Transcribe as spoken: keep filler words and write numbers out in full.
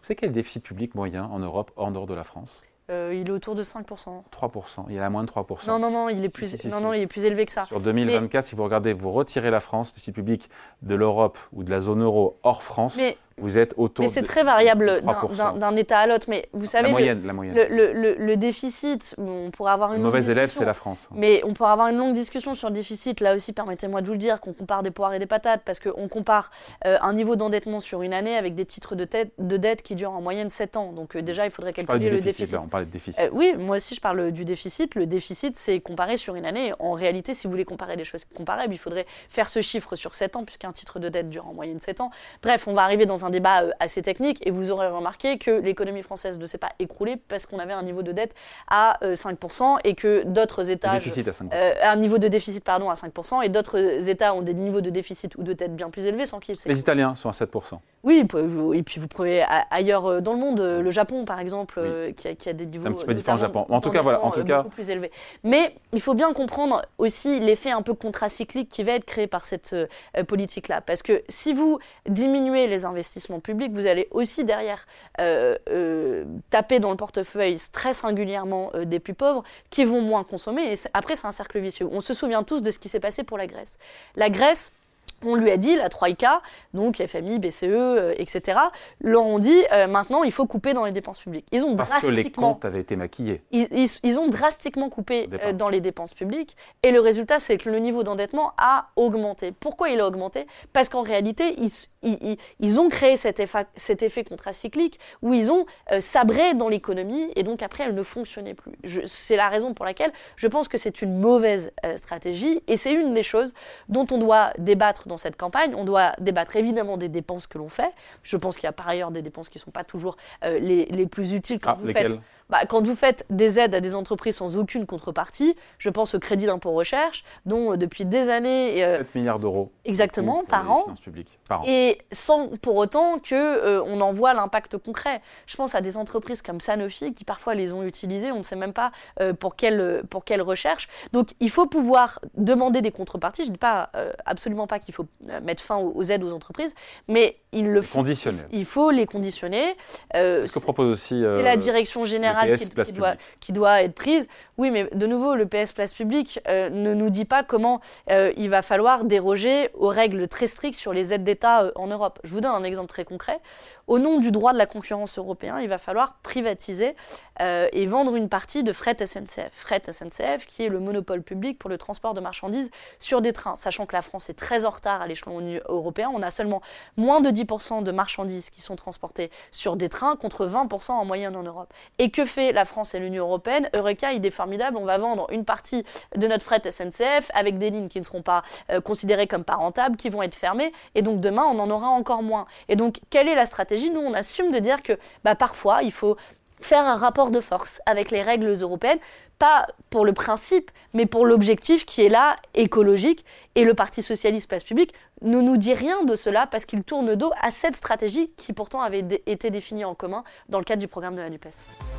savez quel est le déficit public moyen en Europe, en dehors de la France? Euh, il est autour de cinq pour cent. trois pour cent. Il est à moins de trois pour cent. Non, non, non, il est, Si, plus, si, si, non, si. non, il est plus élevé que ça. Sur deux mille vingt-quatre, Mais... si vous regardez, vous retirez la France, le déficit public de l'Europe ou de la zone euro hors France, Mais... vous êtes autour Mais c'est de, très variable de d'un, trois pour d'un, cent. d'un État à l'autre. Mais vous savez, la moyenne, le, la moyenne. Le, le, le, le déficit, on pourrait avoir une Le longue mauvais élève, discussion. c'est la France. Mais on pourrait avoir une longue discussion sur le déficit. Là aussi, permettez-moi de vous le dire, qu'on compare des poires et des patates, parce qu'on compare euh, un niveau d'endettement sur une année avec des titres de, tête, de dette qui durent en moyenne sept ans. Donc euh, déjà, il faudrait calculer le déficit. Là, on parle de déficit. Euh, oui, moi aussi, je parle du déficit. Le déficit, c'est comparé sur une année. En réalité, si vous voulez comparer des choses comparables, il faudrait faire ce chiffre sur sept ans, puisqu'un titre de dette dure en moyenne sept ans. Bref, on va arriver dans un débat euh, assez technique, et vous aurez remarqué que l'économie française ne s'est pas écroulée parce qu'on avait un niveau de dette à euh, cinq pour cent et que d'autres États... Déficit à cinq pour cent. Euh, un niveau de déficit, pardon, à cinq pour cent, et d'autres États ont des niveaux de déficit ou de dette bien plus élevés sans qu'ils s'écroulent. Les Italiens sont à sept pour cent. Oui, et puis vous prenez ailleurs dans le monde, le Japon par exemple, oui. qui, a, qui a des niveaux... C'est un petit peu différent au Japon. En tout cas, voilà, en tout cas... beaucoup plus élevés. Mais il faut bien comprendre aussi l'effet un peu contracyclique qui va être créé par cette euh, politique-là. Parce que si vous diminuez les investissements publics, vous allez aussi derrière euh, euh, taper dans le portefeuille très singulièrement euh, des plus pauvres qui vont moins consommer. Et après, c'est un cercle vicieux. On se souvient tous de ce qui s'est passé pour la Grèce. La Grèce... On lui a dit, la Troïka, donc F M I, B C E, euh, et cetera, leur ont dit euh, maintenant il faut couper dans les dépenses publiques. Ils ont Parce drastiquement, que les comptes avaient été maquillés. Ils, ils, ils ont drastiquement coupé euh, dans les dépenses publiques et le résultat c'est que le niveau d'endettement a augmenté. Pourquoi il a augmenté? Parce qu'en réalité, ils, ils, ils ont créé cet effet, cet effet contracyclique où ils ont euh, sabré dans l'économie et donc après elle ne fonctionnait plus. Je, c'est la raison pour laquelle je pense que c'est une mauvaise euh, stratégie et c'est une des choses dont on doit débattre dans cette campagne. On doit débattre évidemment des dépenses que l'on fait. Je pense qu'il y a par ailleurs des dépenses qui ne sont pas toujours euh, les, les plus utiles quand, ah, vous lesquelles faites, bah, quand vous faites des aides à des entreprises sans aucune contrepartie. Je pense au crédit d'impôt recherche, dont euh, depuis des années... Euh, sept milliards d'euros. Exactement, par an. par an. Et sans pour autant qu'on euh, en voit l'impact concret. Je pense à des entreprises comme Sanofi qui parfois les ont utilisées, on ne sait même pas euh, pour, quelle, pour quelle recherche. Donc il faut pouvoir demander des contreparties. Je ne dis pas, euh, absolument pas qu'il faut mettre fin aux, aux aides aux entreprises, mais il le faut, il, il faut les conditionner. Euh, c'est ce que propose aussi euh, c'est la direction générale qui, qui, doit, qui doit être prise. Oui, mais de nouveau, le P S Place Publique euh, ne nous dit pas comment euh, il va falloir déroger aux règles très strictes sur les aides d'État euh, en Europe. Je vous donne un exemple très concret. Au nom du droit de la concurrence européen, il va falloir privatiser euh, et vendre une partie de Fret S N C F. Fret S N C F, qui est le monopole public pour le transport de marchandises sur des trains. Sachant que la France est très en retard à l'échelon européen, on a seulement moins de dix pour cent de marchandises qui sont transportées sur des trains contre vingt pour cent en moyenne en Europe. Et que fait la France et l'Union européenne? Eureka, idée formidable, on va vendre une partie de notre Fret S N C F avec des lignes qui ne seront pas euh, considérées comme pas rentables, qui vont être fermées, et donc demain, on en aura encore moins. Et donc, quelle est la stratégie? Nous, on assume de dire que bah, parfois, il faut faire un rapport de force avec les règles européennes, pas pour le principe, mais pour l'objectif qui est là, écologique. Et le Parti Socialiste Place Publique ne nous dit rien de cela parce qu'il tourne dos à cette stratégie qui pourtant avait d- été définie en commun dans le cadre du programme de la NUPES.